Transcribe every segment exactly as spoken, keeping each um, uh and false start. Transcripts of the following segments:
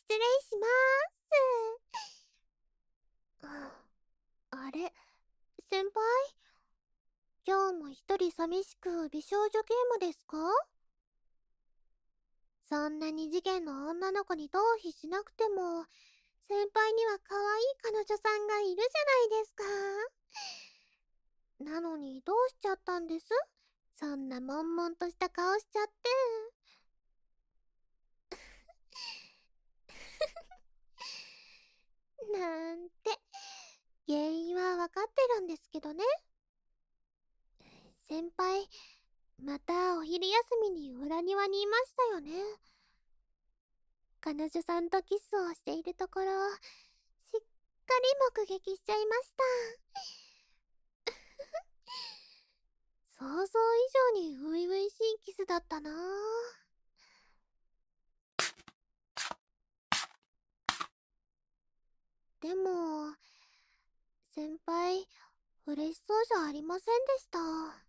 失礼しまーす。あれ、先輩、今日も一人寂しく美少女ゲームですか？そんな二次元の女の子に逃避しなくても、先輩には可愛い彼女さんがいるじゃないですか。なのにどうしちゃったんです？そんな悶々とした顔しちゃってなんて、原因はわかってるんですけどね。先輩、またお昼休みに裏庭にいましたよね。彼女さんとキスをしているところをしっかり目撃しちゃいました。想像以上に初々しいキスだったなぁ。でも、先輩、嬉しそうじゃありませんでした。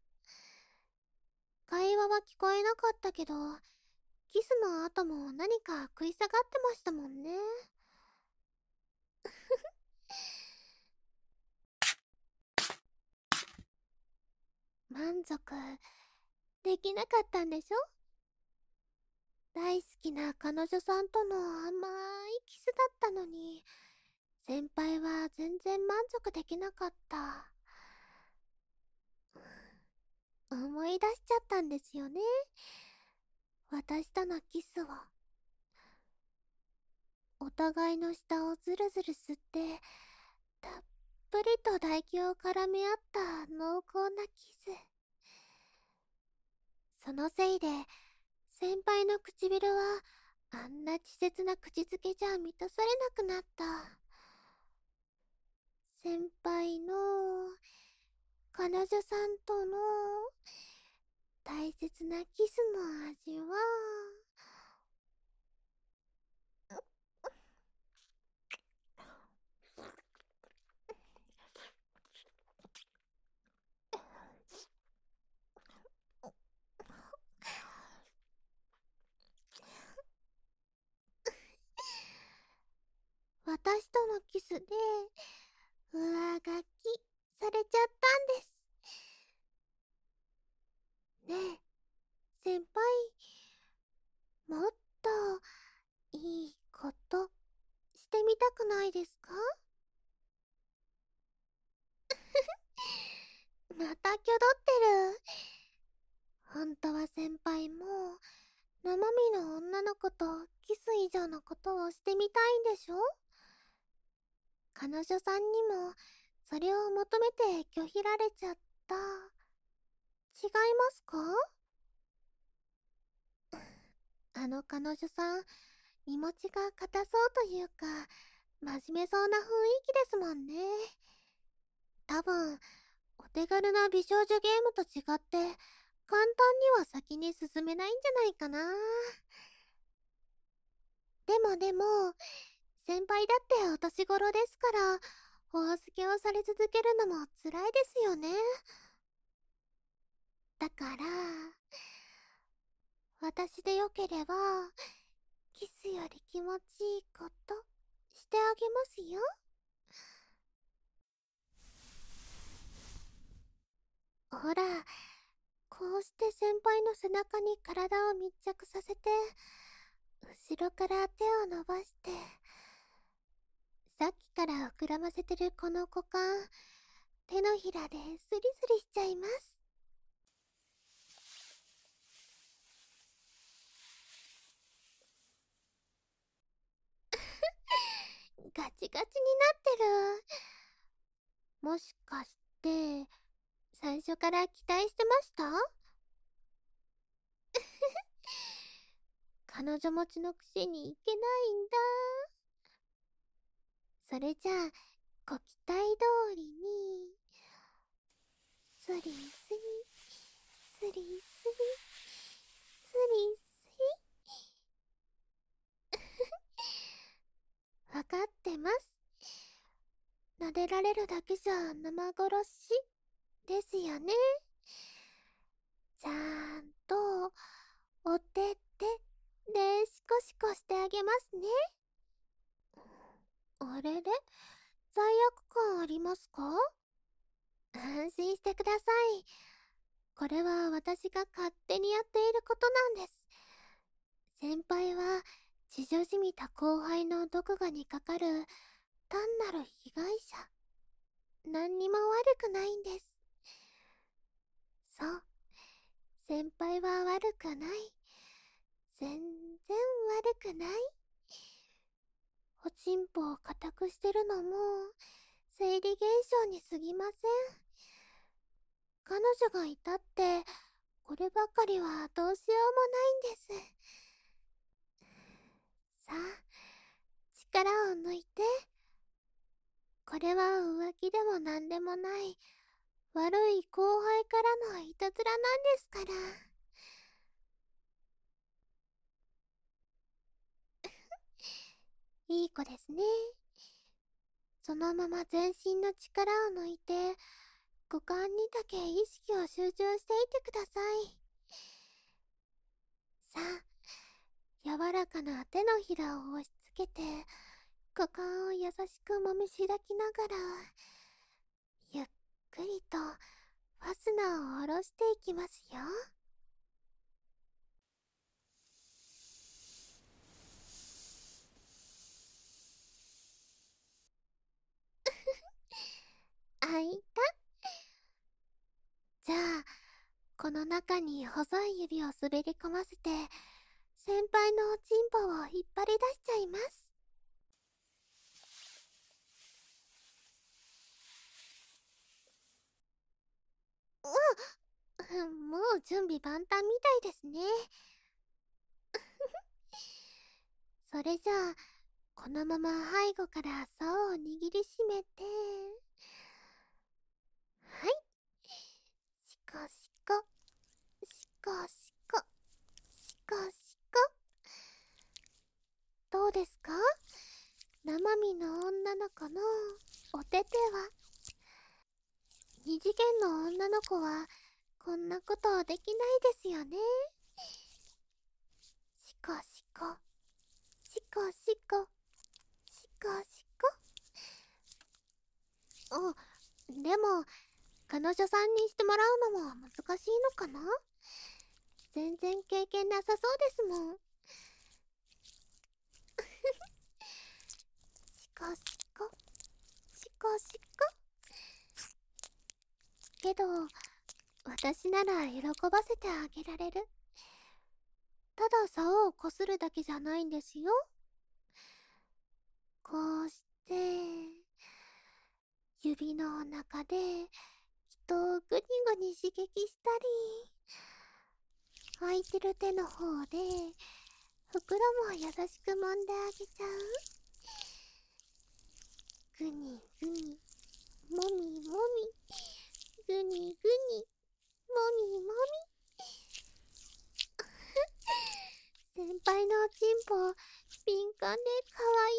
会話は聞こえなかったけど、キスの後も何か食い下がってましたもんね。満足できなかったんでしょ？大好きな彼女さんとの甘いキスだったのに、先輩は全然満足できなかった。思い出しちゃったんですよね。私とのキスを。お互いの舌をずるずる吸って、たっぷりと唾液を絡め合った濃厚なキス。そのせいで、先輩の唇はあんな稚拙な口づけじゃ満たされなくなった。先輩の彼女さんとの大切なキスの味は、私とのキスで上書きされちゃったんです。ねえ、先輩、もっといいことしてみたくないですか？またきょどってる。本当は先輩も生身の女の子とキス以上のことをしてみたいんでしょ？彼女さんにもそれを求めて拒否られちゃった。違いますか？あの彼女さん、身持ちが硬そうというか、真面目そうな雰囲気ですもんね。多分、お手軽な美少女ゲームと違って、簡単には先に進めないんじゃないかな。でもでも、先輩だってお年頃ですから、お預けをされ続けるのも辛いですよね。だから、私でよければ、キスより気持ちいいことしてあげますよ。ほら、こうして先輩の背中に体を密着させて、後ろから手を伸ばして、さっきから膨らませてるこの股間、手のひらでスリスリしちゃいます。ガチガチになってる。もしかして、最初から期待してました？彼女持ちのくせにいけないんだ。それじゃあ、ご期待通りに、スリスリ、スリスリ、スリスリ。わかってます。撫でられるだけじゃ生殺しですよね。ちゃんとお手手でシコシコしてあげますね。 あれれ、罪悪感ありますか？安心してください。これは私が勝手にやっていることなんです。先輩は地女じみた後輩の毒牙にかかる単なる被害者。何にも悪くないんです。そう、先輩は悪くない。全然悪くない。おちんぽを固くしてるのも生理現象に過ぎません。彼女がいたってこればかりはどうしようもないんです。さあ、力を抜いて。これは浮気でもなんでもない悪い後輩からのいたずらなんですから。いい子ですね。そのまま全身の力を抜いて股間にだけ意識を集中していてください。さあ、柔らかな手のひらを押し付けて股間を優しく揉みしらきながらゆっくりとファスナーを下ろしていきますよ。あいた。じゃあこの中に細い指を滑り込ませて先輩のおちんぽを引っ張り出しちゃいます。うん、もう準備万端みたいですね。それじゃあこのまま背後から竿を握りしめて、はい、シコシコシコシコシコシコ。どうですか、生身の女の子のお手手は。二次元の女の子はこんなことできないですよね。シコシコシコシコシコシコ。あ、でも彼女さんにしてもらうのも難しいのかな。全然経験なさそうですもん。シコシコシコシコ。けど私なら喜ばせてあげられる。ただ竿をこするだけじゃないんですよ。こうして指の中で人をグニグニ刺激したり、空いてる手の方で袋も優しく揉んであげちゃう。グニグニもみもみ、グニグニもみもみ。先輩のおちんぽ敏感でかわ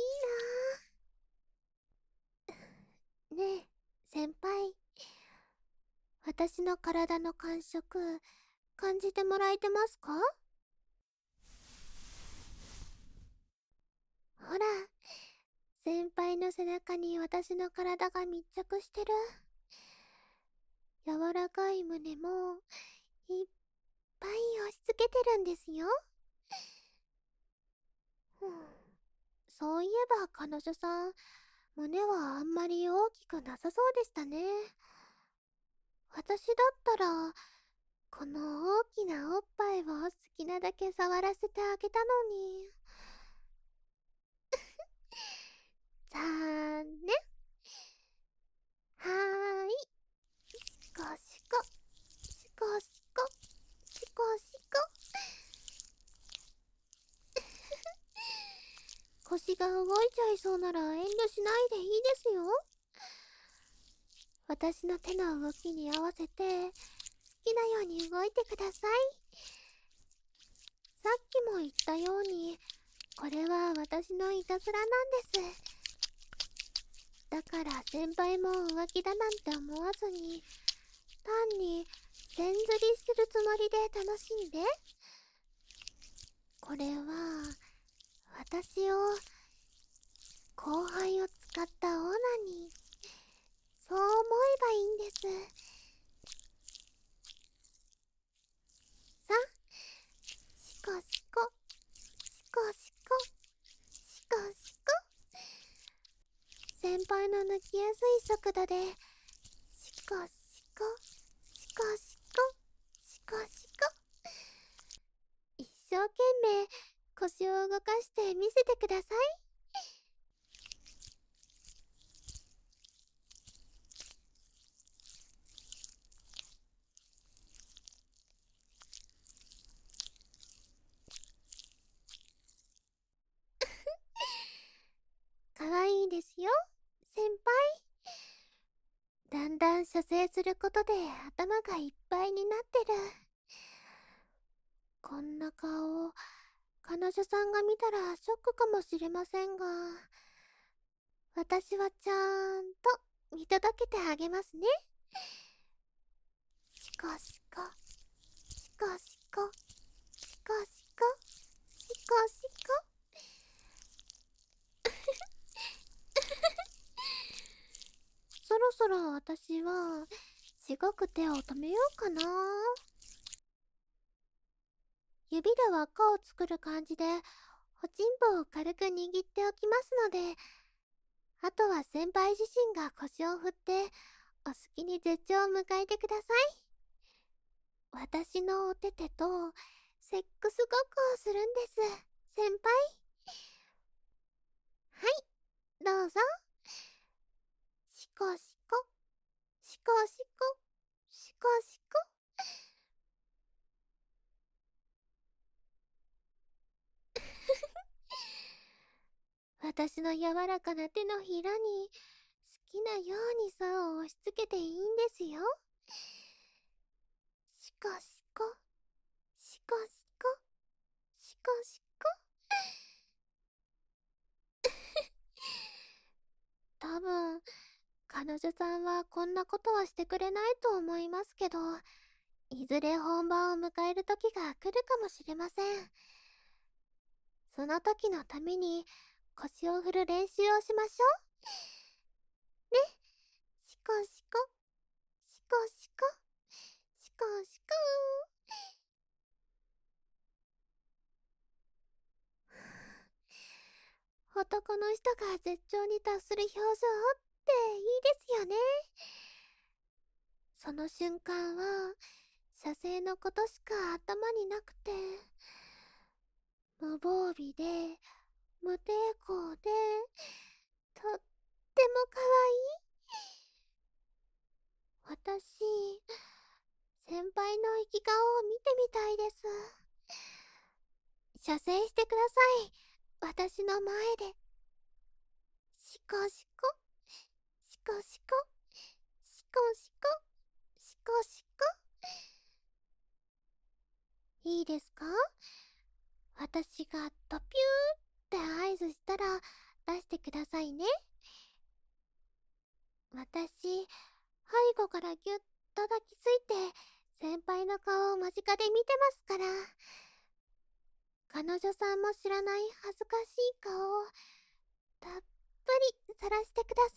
いいな。ねえ先輩、私の体の感触感じてもらえてますか？ほら、先輩の背中に私の体が密着してる。柔らかい胸もいっぱい押し付けてるんですよ。うん、そういえば彼女さん、胸はあんまり大きくなさそうでしたね。私だったらこの大きなおっぱいを好きなだけ触らせてあげたのに。残念。はーい、シコシコシコシコシコシコ。腰が動いちゃいそうなら遠慮しないでいいですよ。私の手の動きに合わせて好きなように動いてください。さっきも言ったようにこれは私のいたずらなんです。だから先輩も浮気だなんて思わずに単に線釣りするつもりで楽しんで。これは私を後輩を使ったオナニー、そう思えばいいんです。さ、シコシコ、シコシコ、シコシコ。先輩の抜きやすい速度で、シコシコ、シコシコ、シコシコ。一生懸命腰を動かして見せてください。かわいいですよ、先輩。だんだん射精することで頭がいっぱいになってる。こんな顔、彼女さんが見たらショックかもしれませんが、私はちゃんと見届けてあげますね。シコシコ、シコシコ、シコシコ、シコシコ。そろそろ私はしごく手を止めようかな。指で輪っかを作る感じでおちんぽを軽く握っておきますので、あとは先輩自身が腰を振ってお好きに絶頂を迎えてください。私のお手手とセックスごっこをするんです、先輩。はい、どうぞ。シコシコ、シコシコ、シコシコ。私の柔らかな手のひらに好きなように竿を押し付けていいんですよ。シコシコ、シコシコ、シコシコ。多分彼女さんはこんなことはしてくれないと思いますけど、いずれ本番を迎える時が来るかもしれません。その時のために腰を振る練習をしましょうね。シコシコ、シコシコ、シコシコ。男の人が絶頂に達する表情っていいですよね。その瞬間は射精のことしか頭になくて、無防備で無抵抗でとってもかわいい。私、先輩の生き顔を見てみたいです。射精してください、私の前で。シコシコ、シコシコ、シコシコ、シコシコ。いいですか？私がトピューって合図したら出してくださいね。私、背後からギュッと抱きついて先輩の顔を間近で見てますから。彼女さんも知らない恥ずかしい顔をたっぷりさらしてくだ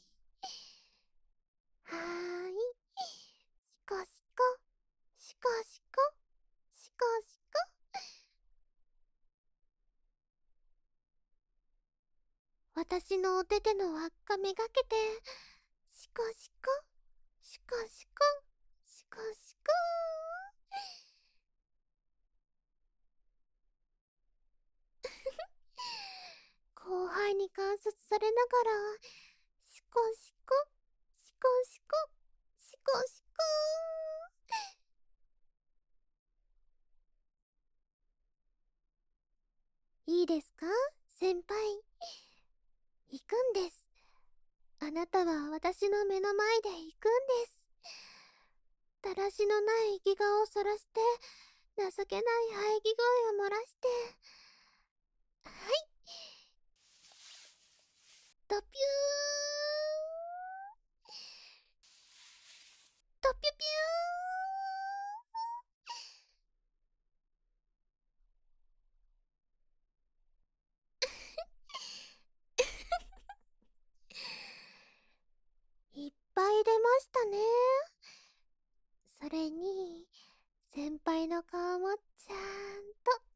さい。はーい。シコシコ、シコシコ、シコシコ。私のお手手の輪っかめがけて、シコシコ、シコシコ、シコシコ。後輩に観察されながら、シコシコ、シコシコ、シコシコ。いいですか、先輩。行くんです。あなたは私の目の前で行くんです。だらしのない生き顔をそらして、情けない喘ぎ声を漏らして。はい。ドピュー、ドピュピュ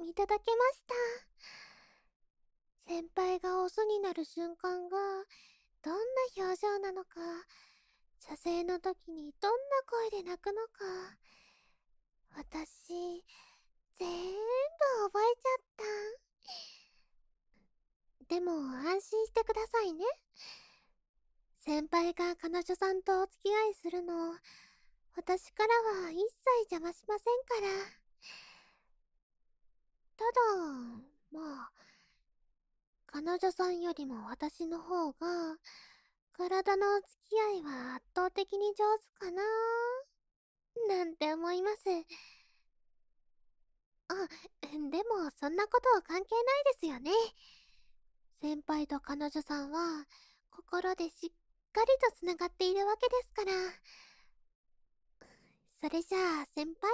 いただけました。先輩がオスになる瞬間がどんな表情なのか、射精の時にどんな声で泣くのか、私全部覚えちゃった。でも安心してくださいね。先輩が彼女さんとお付き合いするの、私からは一切邪魔しませんから。ただ、まあ、彼女さんよりも私の方が、体のお付き合いは圧倒的に上手かななんて思います。あ、でもそんなことは関係ないですよね。先輩と彼女さんは、心でしっかりとつながっているわけですから。それじゃあ先輩、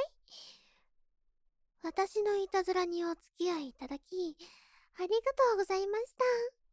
私のいたずらにお付き合いいただき、ありがとうございました。